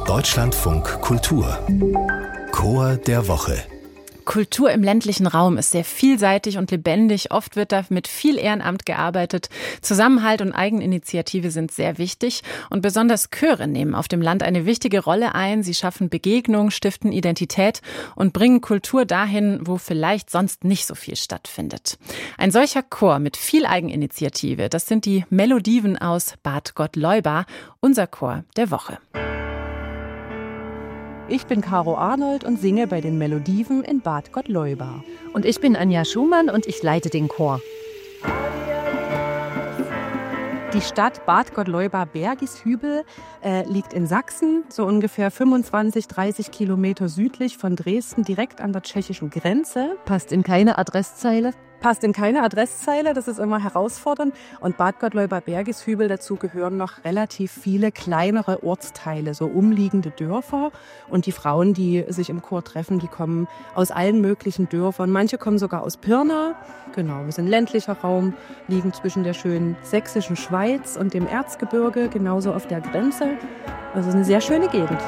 Deutschlandfunk Kultur Chor der Woche. Kultur im ländlichen Raum ist sehr vielseitig und lebendig. Oft wird da mit viel Ehrenamt gearbeitet. Zusammenhalt und Eigeninitiative sind sehr wichtig. Und besonders Chöre nehmen auf dem Land eine wichtige Rolle ein. Sie schaffen Begegnung, stiften Identität und bringen Kultur dahin, wo vielleicht sonst nicht so viel stattfindet. Ein solcher Chor mit viel Eigeninitiative, das sind die Melodiven aus Bad Gottleuba, unser Chor der Woche. Ich bin Caro Arnold und singe bei den Melodiven in Bad Gottleuba. Und ich bin Anja Schumann und ich leite den Chor. Die Stadt Bad Gottleuba-Bergishübel liegt in Sachsen, so ungefähr 25-30 Kilometer südlich von Dresden, direkt an der tschechischen Grenze. Passt in keine Adresszeile. Das ist immer herausfordernd. Und Bad Gottleuba-Bergishübel, dazu gehören noch relativ viele kleinere Ortsteile, so umliegende Dörfer. Und die Frauen, die sich im Chor treffen, die kommen aus allen möglichen Dörfern. Manche kommen sogar aus Pirna. Genau, wir sind ländlicher Raum, liegen zwischen der schönen sächsischen Schweiz und dem Erzgebirge, genauso auf der Grenze. Also eine sehr schöne Gegend.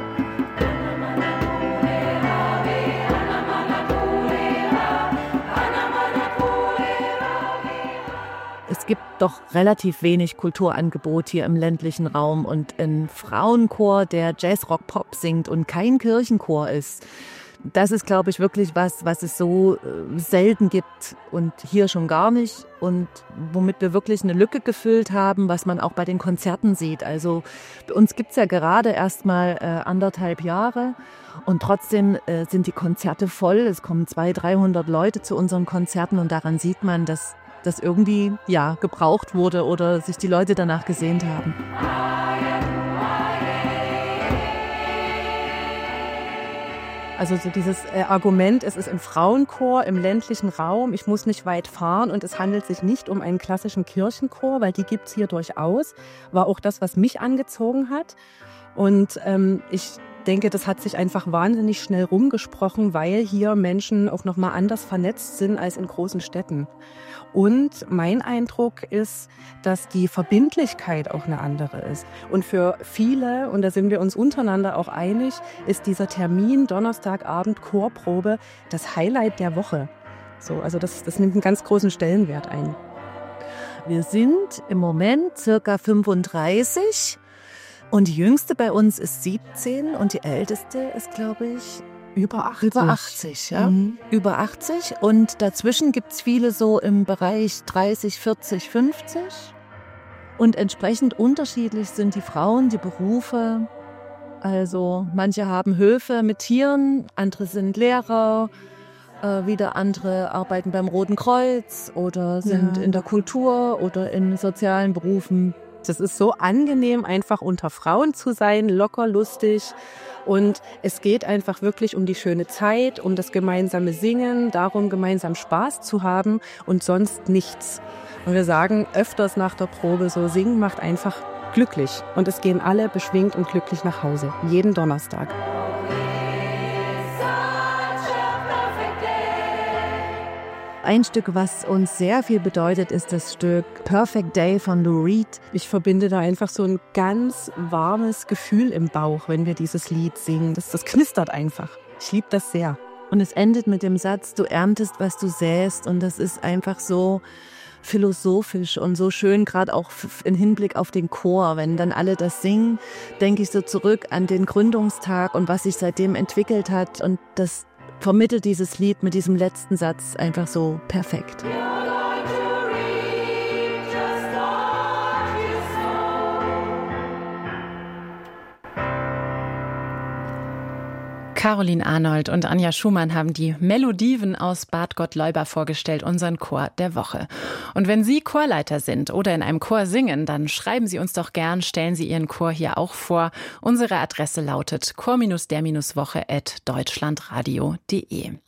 Es gibt doch relativ wenig Kulturangebot hier im ländlichen Raum und ein Frauenchor, der Jazz, Rock, Pop singt und kein Kirchenchor ist. Das ist, glaube ich, wirklich was es so selten gibt und hier schon gar nicht und womit wir wirklich eine Lücke gefüllt haben, was man auch bei den Konzerten sieht. Also bei uns gibt es ja gerade erst mal 1,5 Jahre und trotzdem sind die Konzerte voll. Es kommen 200-300 Leute zu unseren Konzerten und daran sieht man, dass das irgendwie gebraucht wurde oder sich die Leute danach gesehnt haben. Also so dieses Argument, es ist ein Frauenchor im ländlichen Raum, ich muss nicht weit fahren und es handelt sich nicht um einen klassischen Kirchenchor, weil die gibt's hier durchaus, war auch das, was mich angezogen hat. Und ich denke, das hat sich einfach wahnsinnig schnell rumgesprochen, weil hier Menschen auch nochmal anders vernetzt sind als in großen Städten. Und mein Eindruck ist, dass die Verbindlichkeit auch eine andere ist. Und für viele, und da sind wir uns untereinander auch einig, ist dieser Termin Donnerstagabend Chorprobe das Highlight der Woche. So, also das nimmt einen ganz großen Stellenwert ein. Wir sind im Moment circa 35 und die jüngste bei uns ist 17 und die älteste ist, glaube ich, Über 80, ja. Über 80 und dazwischen gibt es viele so im Bereich 30, 40, 50 und entsprechend unterschiedlich sind die Frauen, die Berufe. Also manche haben Höfe mit Tieren, andere sind Lehrer, wieder andere arbeiten beim Roten Kreuz oder sind in der Kultur oder in sozialen Berufen. Das ist so angenehm, einfach unter Frauen zu sein, locker, lustig. Und es geht einfach wirklich um die schöne Zeit, um das gemeinsame Singen, darum, gemeinsam Spaß zu haben und sonst nichts. Und wir sagen öfters nach der Probe so, Singen macht einfach glücklich. Und es gehen alle beschwingt und glücklich nach Hause, jeden Donnerstag. Ein Stück, was uns sehr viel bedeutet, ist das Stück Perfect Day von Lou Reed. Ich verbinde da einfach so ein ganz warmes Gefühl im Bauch, wenn wir dieses Lied singen. Das knistert einfach. Ich liebe das sehr. Und es endet mit dem Satz, du erntest, was du säst. Und das ist einfach so philosophisch und so schön, gerade auch im Hinblick auf den Chor. Wenn dann alle das singen, denke ich so zurück an den Gründungstag und was sich seitdem entwickelt hat. Und das vermittelt dieses Lied mit diesem letzten Satz einfach so perfekt. Caroline Arnold und Anja Schumann haben die Melodiven aus Bad Gottleuba vorgestellt, unseren Chor der Woche. Und wenn Sie Chorleiter sind oder in einem Chor singen, dann schreiben Sie uns doch gern, stellen Sie Ihren Chor hier auch vor. Unsere Adresse lautet chor-der-woche@deutschlandradio.de.